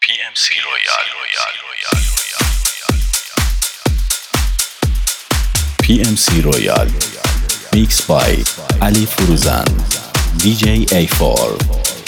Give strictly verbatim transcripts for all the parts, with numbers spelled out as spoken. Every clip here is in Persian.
پی ام سی رویال پی ام سی رویال میکس بای علی فروزان دی جی ای فور.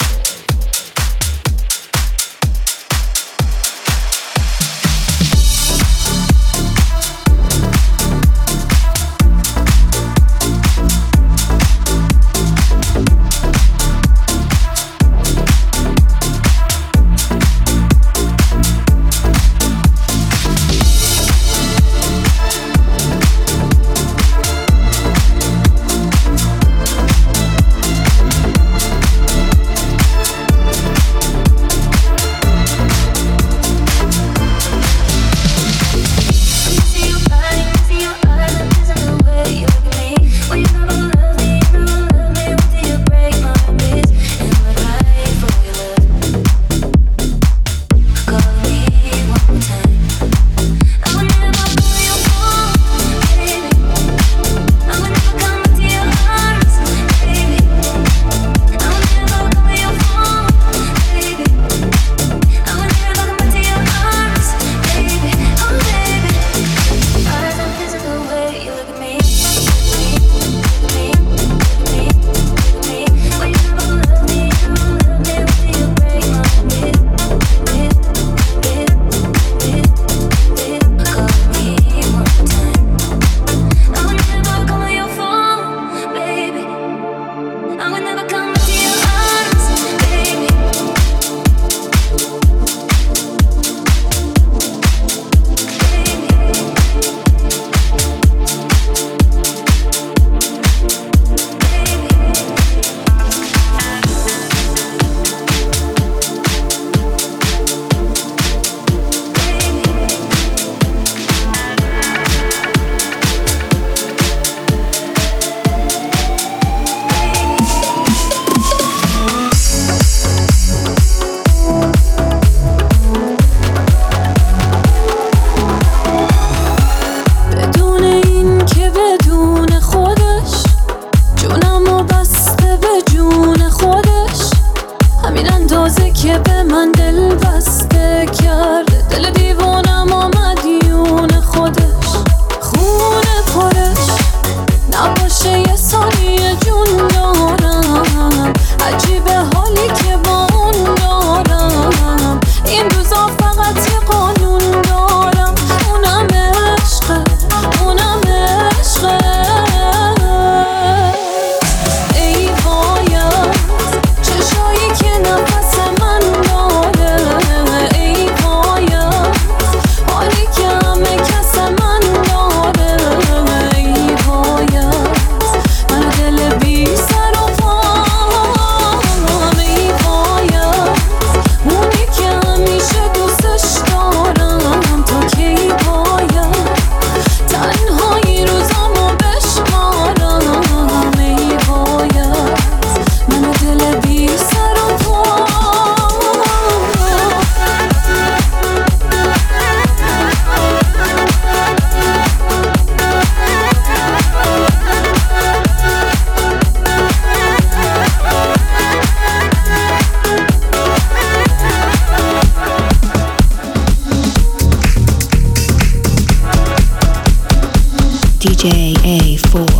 دی جی ای فور.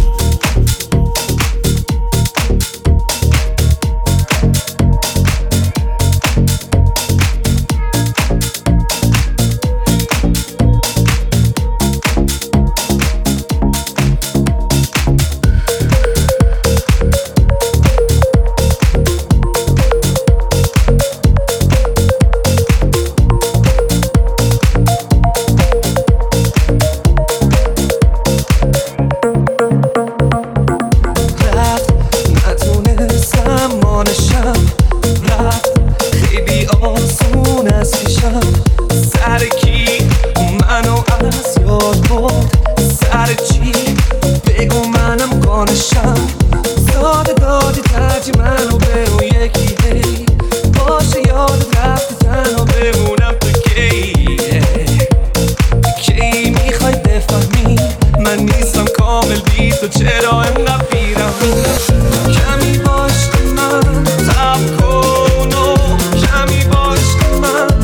چرا انقدر پیرم کمی باش من صبر کن و کمی باش من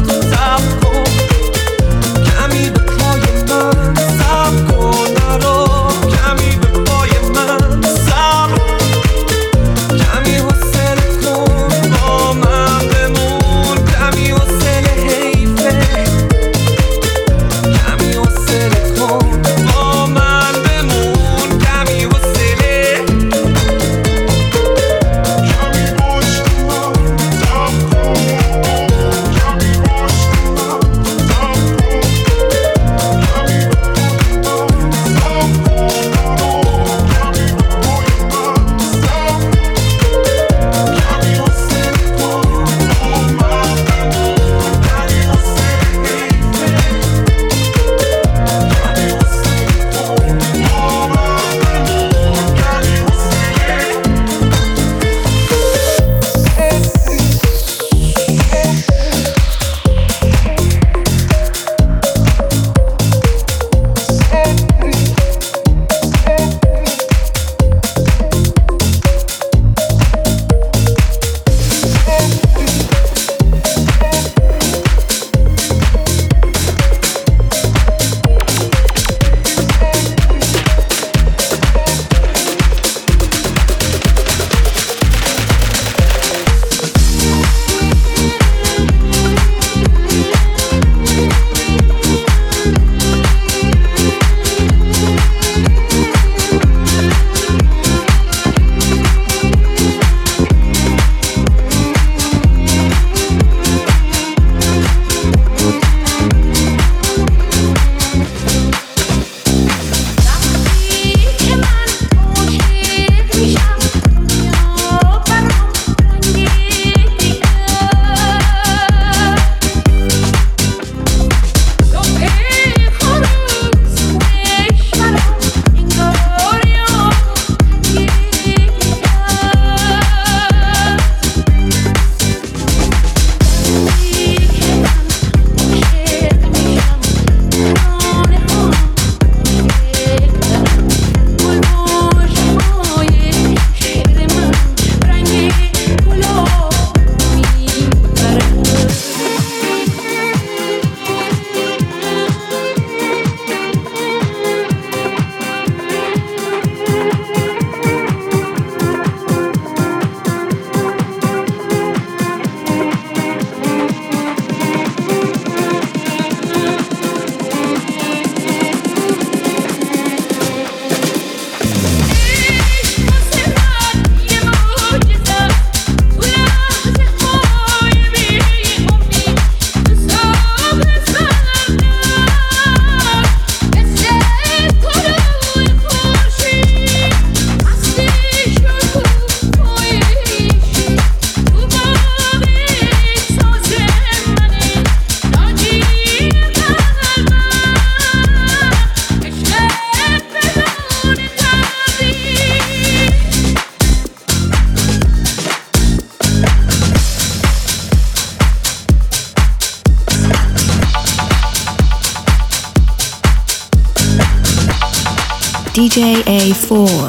D J A four.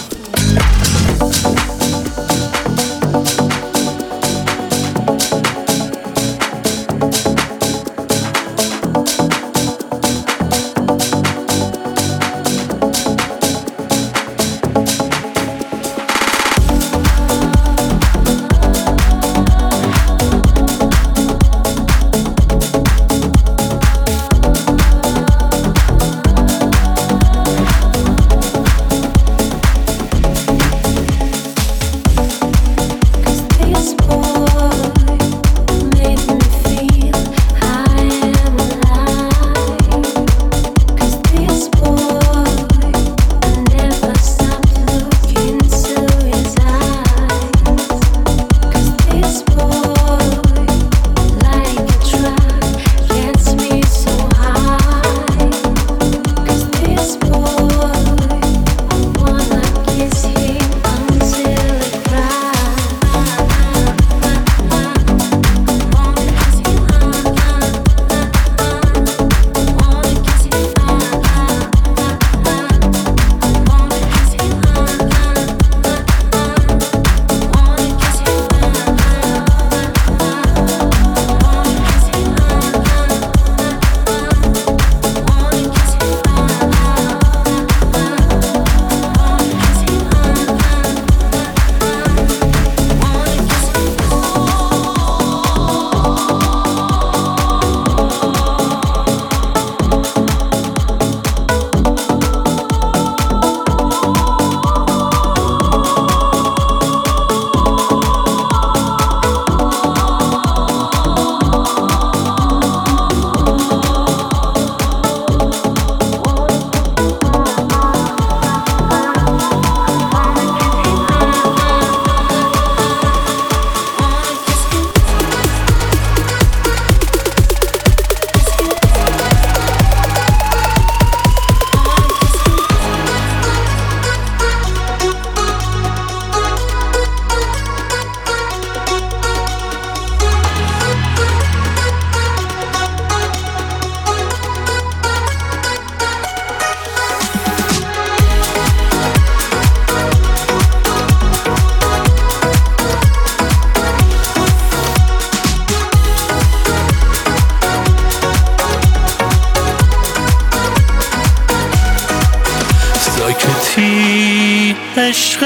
عشق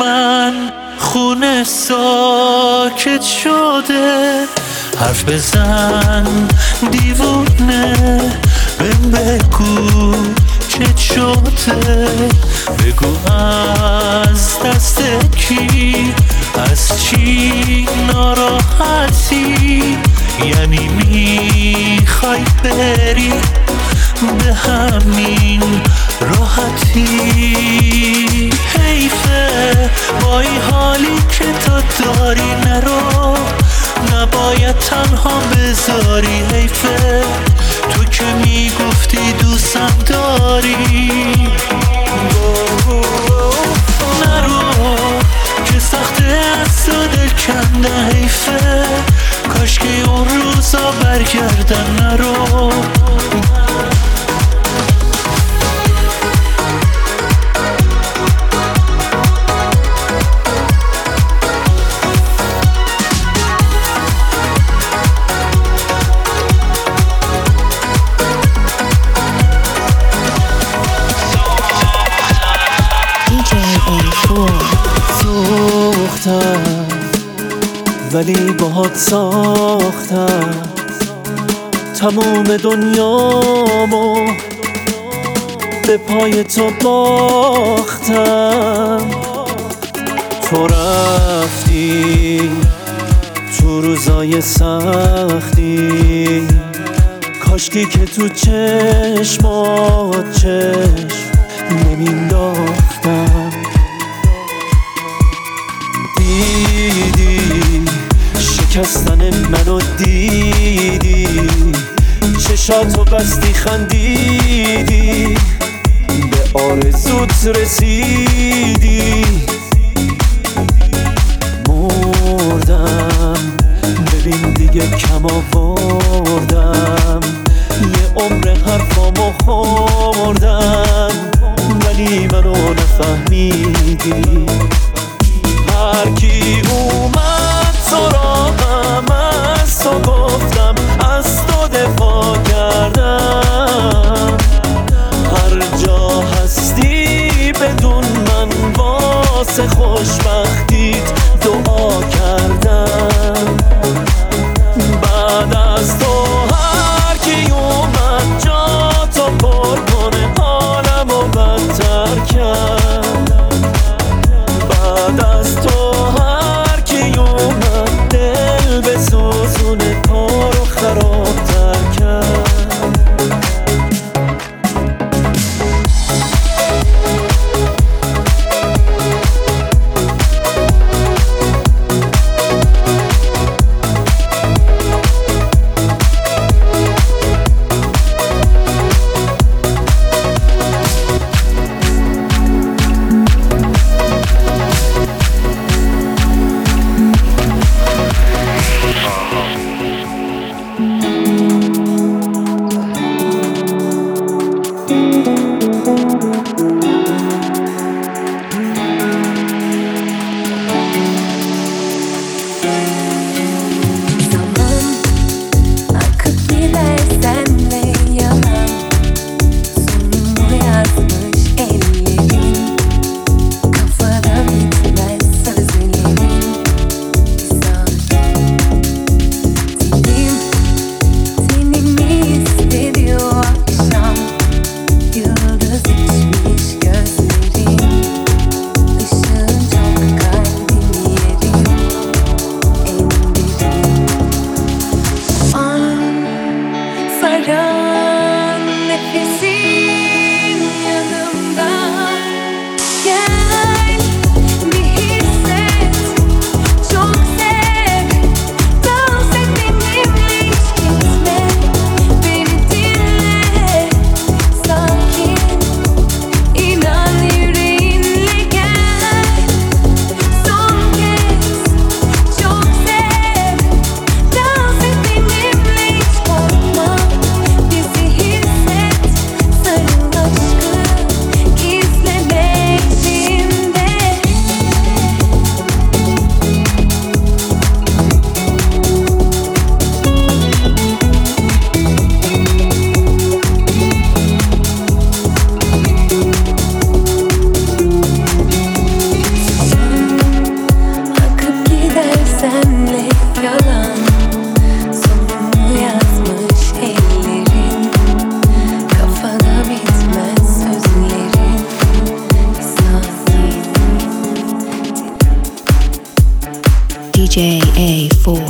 من خونه ساکت شده، حرف بزن دیوونه، بهم بگو چت شده، بگو از دست کی، از چی ناراحتی، یعنی میخوای بری به همین راحتی. حیفه با این حالی که تو داری نرو، نباید تنها بذاری. حیفه تو که میگفتی دوستم داری، نرو که سخته از تو دل کنده. حیفه کاش که اون روزا برگردن. نرو سوختم ولی باهات ساختم، تمام دنیامو به پای تو باختم. تو رفتی تو روزای سختی، کاشکی که تو چشمات چشم نمینداختم. دیدی شکستن منو، دیدی چشاتو بستی خندیدی، به آرزوت رسیدی. مردم ببین دیگه کم آوردم، یه عمر حرفامو خوردم ولی ولی منو نفهمیدی. هر کی اومد سراغم از تو گفتم، از تو دفاع کردم. هر جا هستی بدون من واسه خوشبختیت دعا کردم. بعد از تو هر کی اومد جا تو پر کنه حالمو بدتر کرد. بعد از تو هر کی اومد دل بسوزونه کارو خرابتر کرد. دی جی ای فور.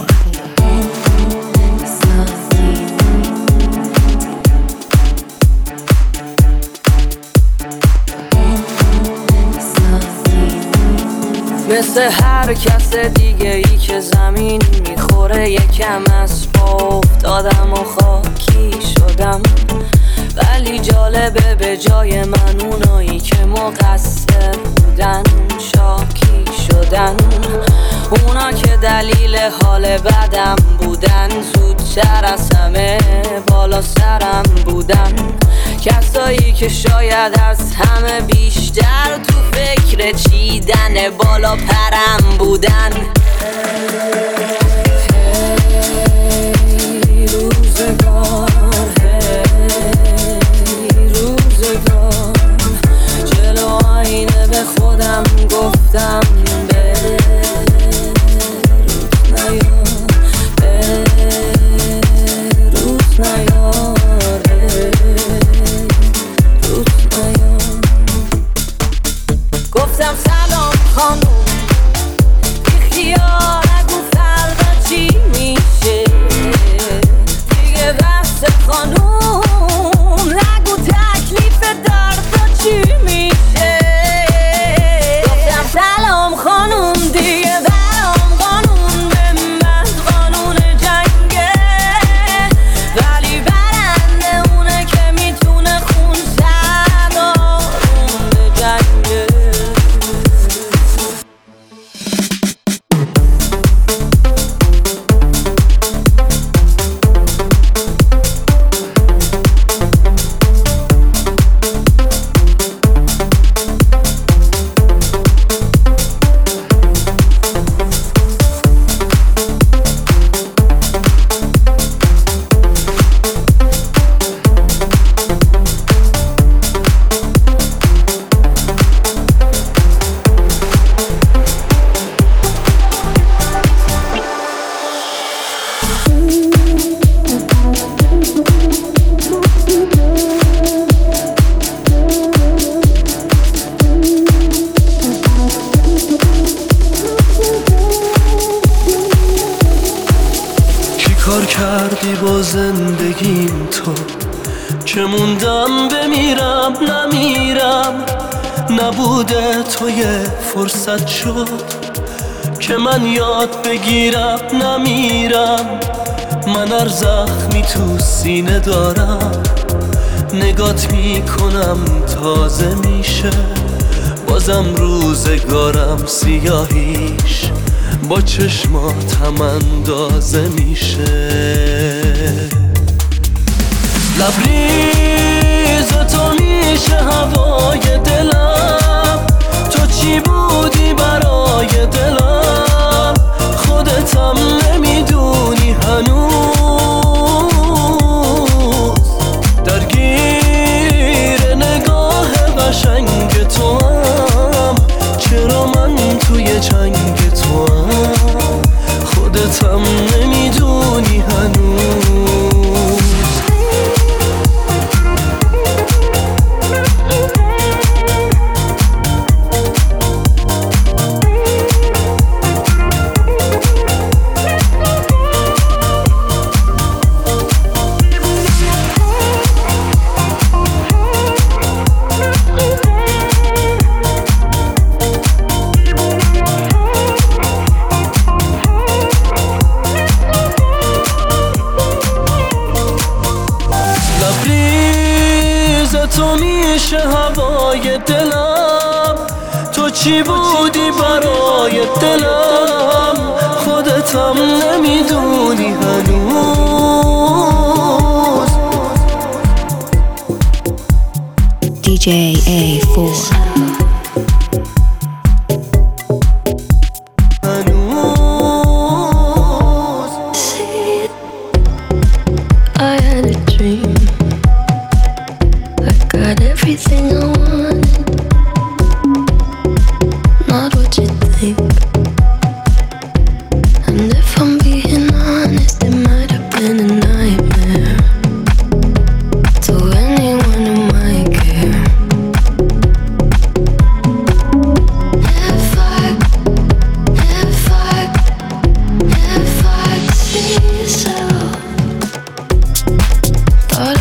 مثل هر کس دیگه ای که زمین میخوره یکم از پا افتادم و خاکی شدم. ولی جالبه به جای من اونایی که مقصر بودن شاکی شدن. اونا که دلیل حال بدم بودن زودتر از همه بالا سرم بودن. کسایی که شاید از همه بیشتر تو فکر چیدن بالا پرم بودن. هی روزگار هی روزگار جلو آینه به خودم گفتم بره روز نیار روز نیار روز نیار. گفتم سلام خانوم بی خیال نگو فردا با زندگیم تو که موندم بمیرم نمیرم. نبوده تو یه فرصت شد که من یاد بگیرم نمیرم. من هر زخمی تو سینه دارم نگات میکنم تازه میشه. بازم روزگارم سیاهیش با چشماتم اندازه میشه. لبریز تو میشه هوای دلم، تو چی بودی برای دلم؟ خودتم نمیدونی هنوز، درگیر نگاه قشنگ تو هم. چرا من توی جنگ تو هم؟ خودتم نمیدونی هنوز. تو میشه هوای دلم، تو چی بودی برای دلم؟ خودتم نمیدونی هنوز. دی جی ای فور. Everything I wanted, not what you think. And if I'm being honest, it might have been a nightmare to anyone who might care. If I, if I, if I could see yourself, thought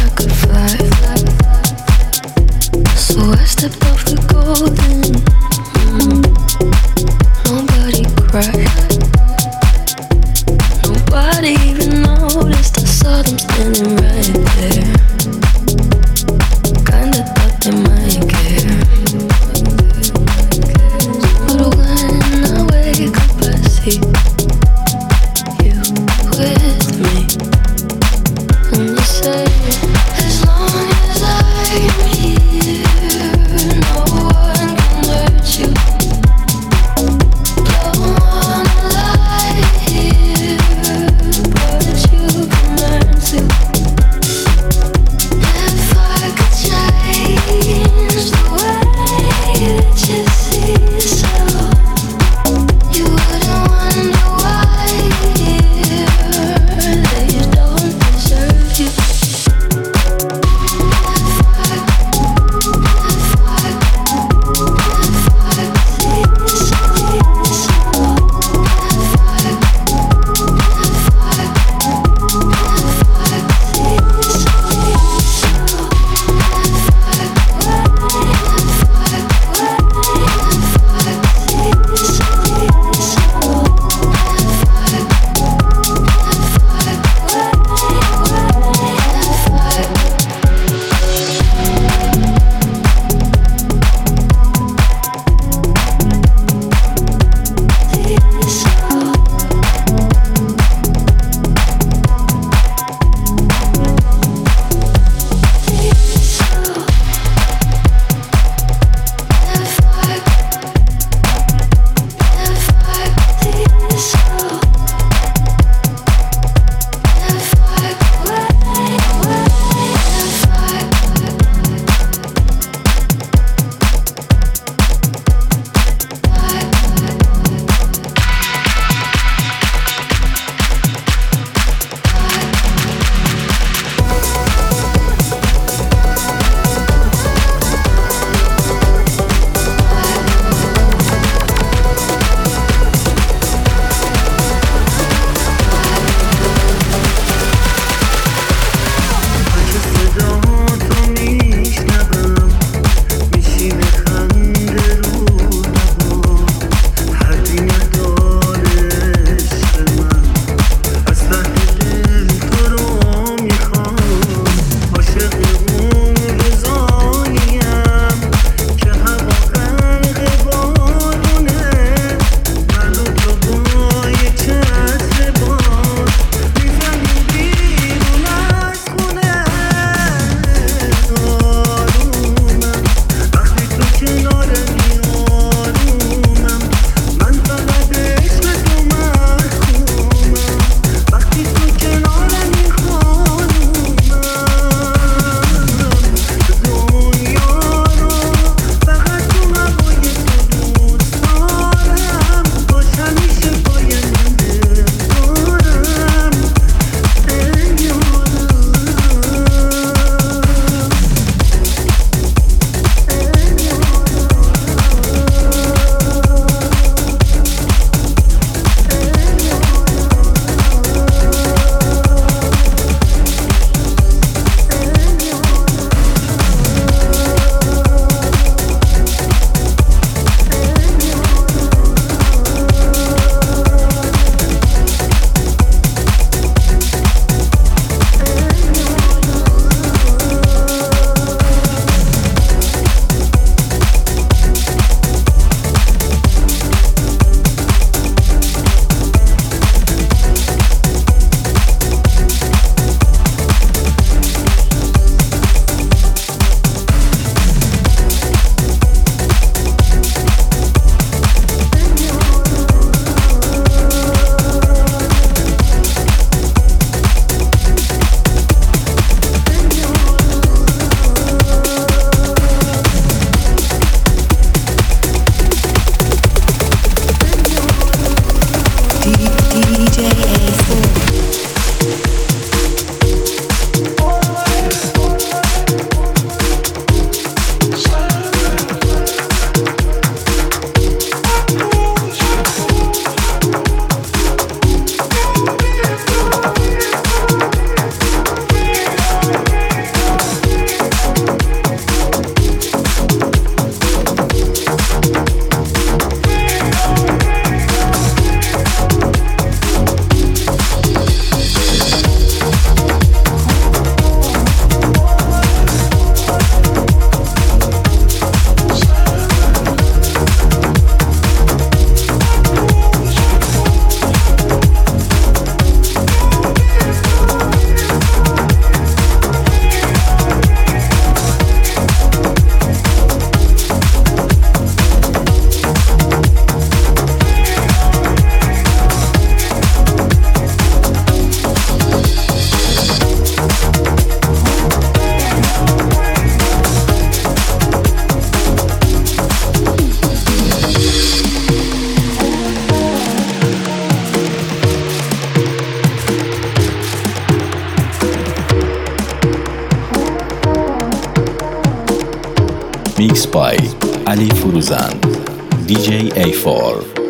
Mixed by Ali Furuzan, دی جی ای فور.